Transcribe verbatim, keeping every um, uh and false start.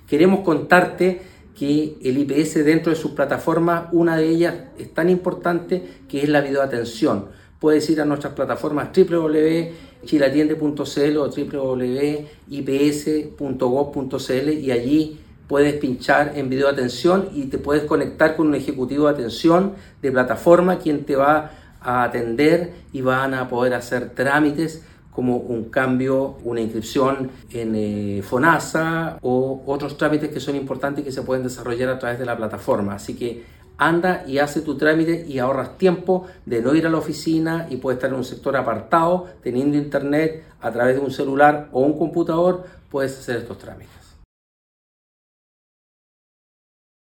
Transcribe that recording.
queremos contarte que el I P S dentro de sus plataformas, una de ellas es tan importante que es la videoatención. Puedes ir a nuestras plataformas doble u doble u doble u punto chileatiende punto c l o doble u doble u doble u punto i p s punto gov punto c l y allí puedes pinchar en videoatención y te puedes conectar con un ejecutivo de atención de plataforma quien te va a atender y van a poder hacer trámites como un cambio, una inscripción en eh, FONASA o otros trámites que son importantes y que se pueden desarrollar a través de la plataforma. Así que anda y hace tu trámite y ahorras tiempo de no ir a la oficina y puedes estar en un sector apartado, teniendo internet a través de un celular o un computador, puedes hacer estos trámites.